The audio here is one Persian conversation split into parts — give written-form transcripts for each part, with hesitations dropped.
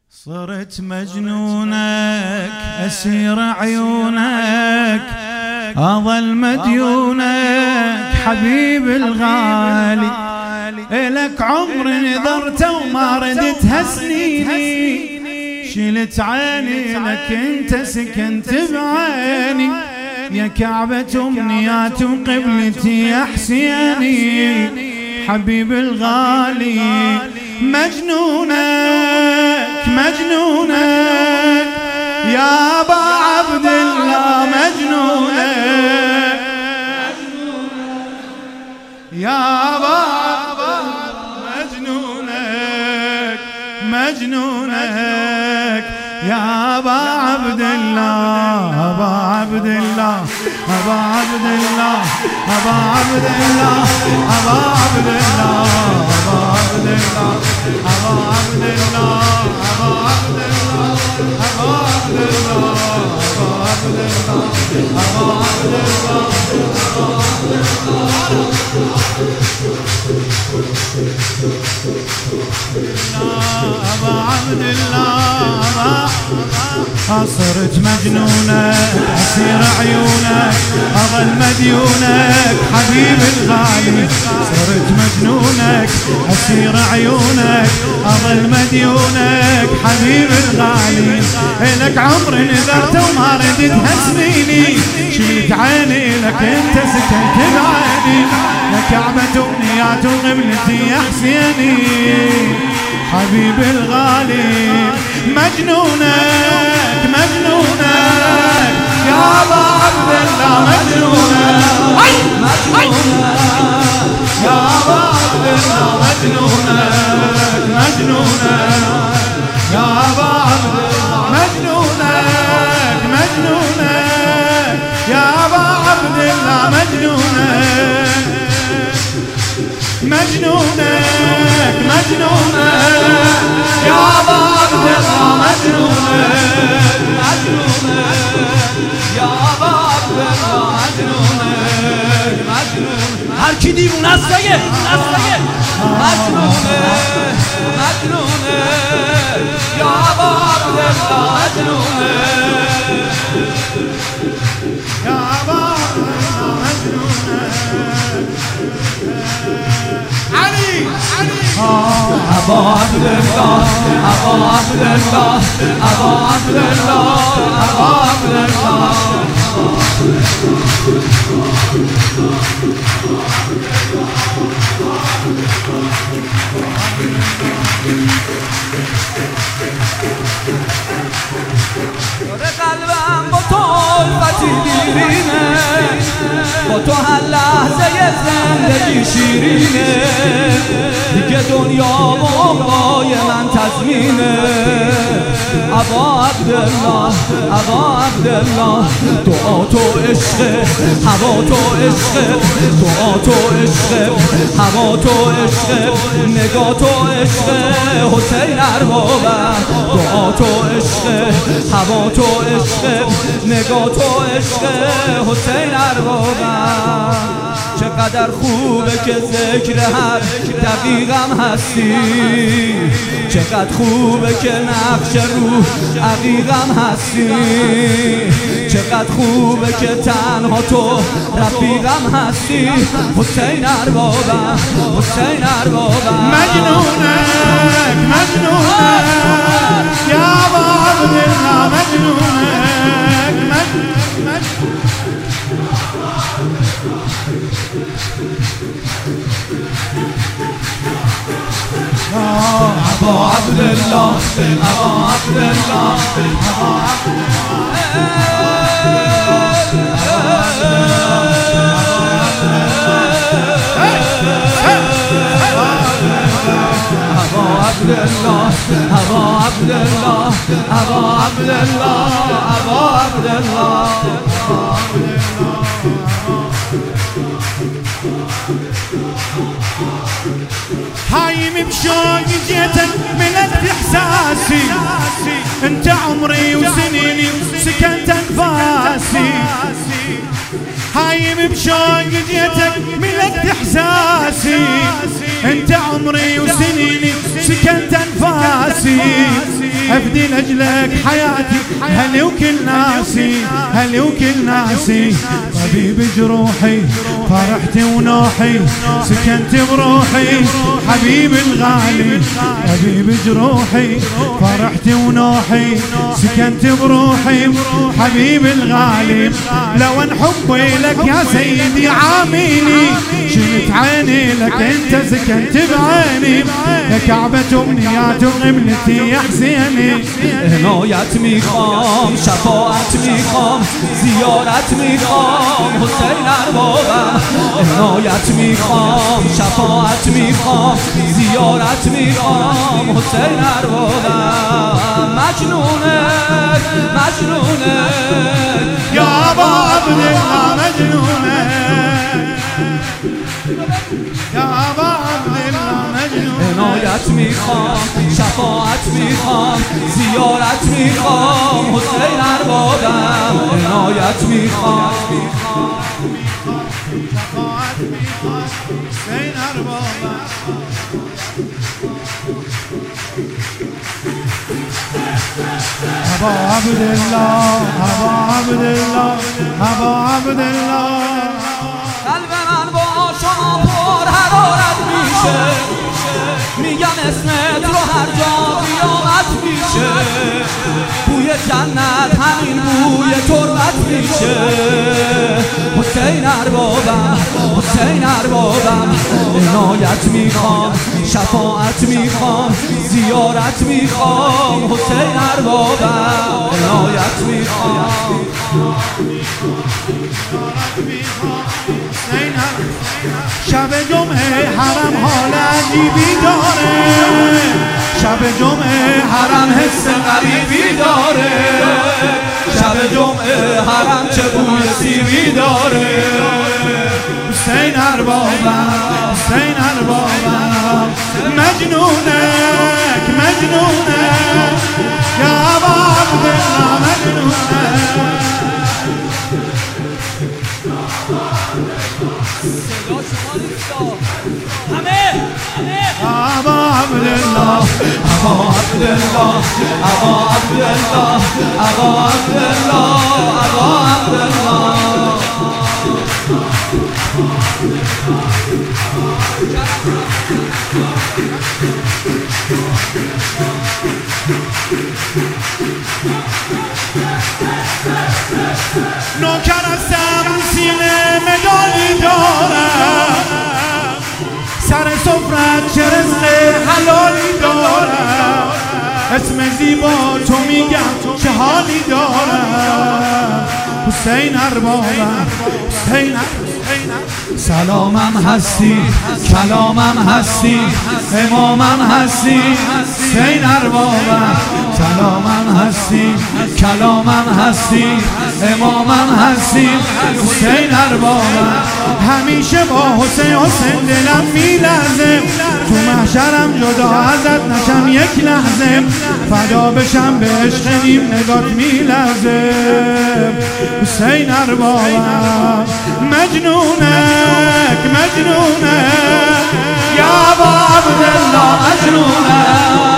صرت مجنونك أسير عيونك أظل مديونك حبيب الغالي. إلك عمر نذرته وما ردتها سنيني، شلت عيني لك انت سكنت بعيني، يا كعبة أمنيات وقبلتي يا حسيني حبيب الغالي. مجنونك مجنونك يا أبا عبد الله، مجنونك يا أبا مجنونك مجنونك يا أبا عبد الله، أبا عبد الله، أبا عبد الله، أبا عبد الله، أبا عبد الله، أبا عبد الله، أبا عبد الله، أبا عبد الله، أبا عبد الله، أبا عبد الله، أبا عبد الله، أبا عبد الله. صرت مجنونك أسير عيونك أظل مديونك حبيب الغالي. صرت مجنونك أسير عيونك أظل مديونك حبيب الغالي. إلك عمر نذرته وما ردتها سنيني، شلت عيني لك انت سكنت بعيني، يا كعبة أمنيات وقبلتي يا حسيني حبيب الغالي. مجنونك مجنونك يا أبا عبد الله، مجنونك يا أبا عبد الله، مجنونك مجنونك يا أبا عبد الله، مجنونك مجنونك يا أبا عبد الله، مجنونك مجنونك مجنونك يا أبا عبد الله، مجنونك مجنونك يا أبا عبد الله، مجنونك مجنونك. هر کی دیوونه است دیگه مجنونك مجنونك يا أبا عبد الله، مجنونك يا أبا عبد الله، مجنونك. علي أبا عبد الله، أبا عبد الله، أبا عبد الله، أبا عبد الله. قلبم با تو الفتی دیرینه، با تو هر لحظه زندگی شیرینه، دیگه دنیا و عقبای من تضمینه. ابا عبدالله، ابا عبدالله، دعا تو عشقه، هوا تو عشقه، دعا تو عشقه، هوا تو عشقه، نگاه تو عشقه، حسین اربابم. دعا تو عشقه، هوا تو عشقه، نگاه تو عشقه، حسین اربابم. چقدر خوبه که ذکر هر دقیقم هستی، چقدر خوبه که نقش روح عقیقم هستی، چقدر خوبه که تنها تو رفیقم هستی. حسین اربابم، حسین اربابم. مجنونك مجنونك يا أبا عبد الله، مجنونك مجنونك. أبا عبد الله، أبا عبد الله، أبا عبد الله، أبا عبد الله، أبا عبد الله، أبا عبد الله. هايم بشوق جيتك ملت احساسي، انت عمري وسنيني سكنت انفاسي. هايم بشوق جيتك ملت احساسي، انت عمري وسنيني سكنت انفاسي. أفدي لأجلك حياتي هلي وكل ناسي هلي وكل ناسي طبيب جروحي فرحتي ونوحي سكنت بروحي حبيب الغالي طبيب جروحي فرحتي ونوحي سكنت بروحي حبيب الغالي لو ان حبي لك يا سيدي عاميني شلت عيني لك انت سكنت بعيني يا كعبة امنيات وقبلتي يا حسيني عنایت میخوام شفاعت میخوام زیارت میخوام حسین اربابم عنایت میخوام شفاعت میخوام زیارت میخوام حسین اربابم مجنونک مجنونک یا ابا عبدالله مجنونک یا ابا عبدالله مجنونک عنایت میخوام شفاعت میخوام زیارت میخوام حسین اربابم عنایت میخوام شفاعت میخوام حسین اربابم ابا عبدالله ابا عبدالله ابا عبدالله قلب من با شما پر حرارت میشه میگم اسمت رو هر جا قیامت میشه بوی جنت همین بوی تربت میشه حسین اربابم حسین اربابم عنایت میخوام شفاعت میخوام زیارت میخوام حسین اربابم عنایت میخوام شب جمعه حرم حال عجیبی داره شب جمعه حرم حس غریبی داره شب جمعه حرم چه بوی سیبی داره حسین اربابم حسین اربابم مجنونک مجنونک یا ابا عبدالله مجنونک ابا عبدالله ابا عبدالله ابا عبدالله ابا عبدالله ابا عبدالله نوکر هستم سینه مدالی دارم سر سفرت چه رزق حلالی دارم اسم زیبا تو میگم چه حالی دارم حسین اربابم حسین سلامم هستی کلامم هستی امامم هستی حسین اربابم سلامم هستی کلامم هستی امامم هستی حسین اربابم همیشه با حسین حسین دلم میلرزه تو محشرم جدا ازت نشم یک لحظه فدا بشم به عشق نیم نگات میلرزه حسین اربابم مجنونک مجنونک یا ابا عبدالله مجنونک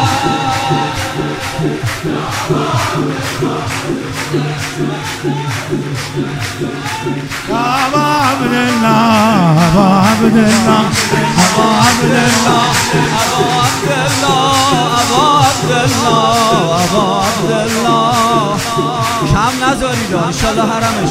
ابا عبدالله ابا عبدالله ابا عبدالله ابا عبدالله ابا عبدالله کم نذارید انشالله حرمش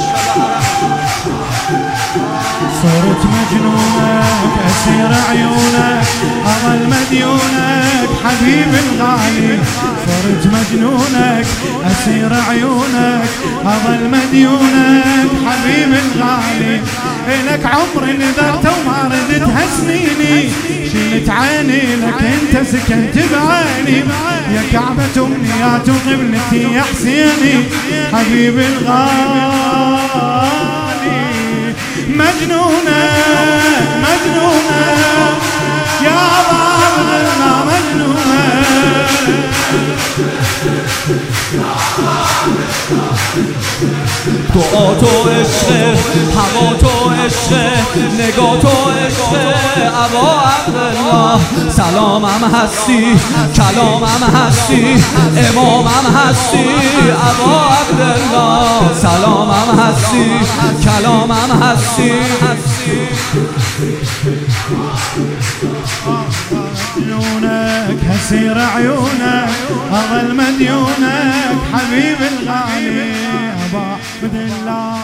صرت مجنونك أسير عيونك أظل مديونك حبيب الغالي صرت مجنونك أسير عيونك أظل مديونك حبيب الغالي إلك عمر نذرت وما ردتها سنيني شلت عيني لك انت سكنت بعيني يا كعبة أمنيات وقبلتي يا حسيني حبيب الغالي مجنونك مجنونك يا ابا عبدالله مجنونك دعا تو عشق، هوا تو عشق، نگاه تو عشق ابا عبدالله. سلامم هستی، کلامم هستی، امامم هستی ابا عبدالله. سلامم هستی، کلامم هستی. عيونك كثير عيونك أظل مديونك حبيب الغالي أبا عبد الله.